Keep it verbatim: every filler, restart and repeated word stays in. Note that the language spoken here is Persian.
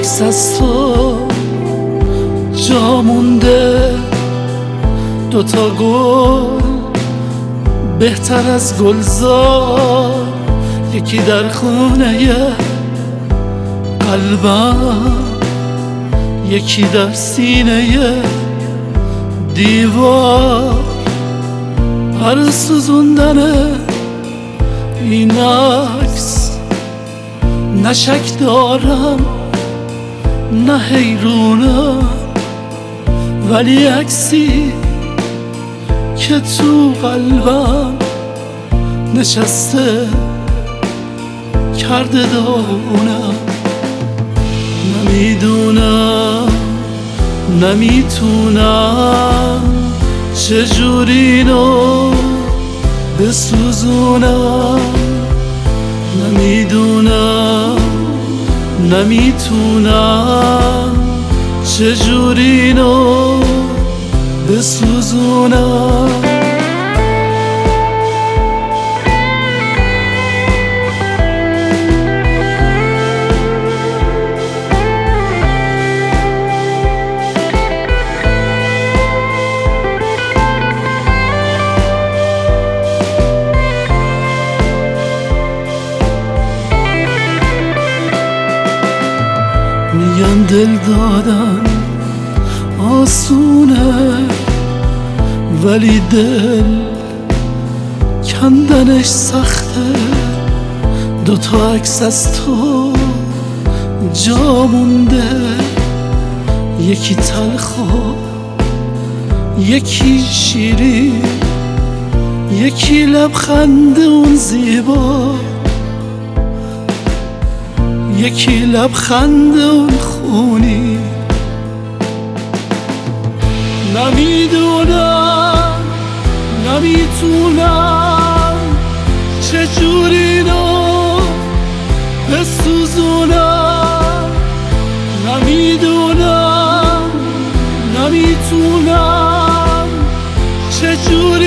عکس از تو جا مونده، دوتا گل بهتر از گلزار، یکی در خونه قلبم، یکی در سینه دیوار. هر سوزوندن این عکس نه شک دارم نه حیرونم، ولی عکسی که تو قلبم نشسته کرده داغونم. نمیدونم نمیتونم چجوری اینو بسوزونم، نمیدونم نمیتونم چجوری اینو بسوزونم. میگن دل دادن آسونه، ولی دل کندنش سخته. دوتا عکس از تو جا مونده، یکی تلخ و یکی شیرین، یکی لبخند اون زیبا، یکی لبخند اون خونی. نمیدونم نمیتونم چجوری اینو بسوزونم، نمیدونم نمیتونم چجوری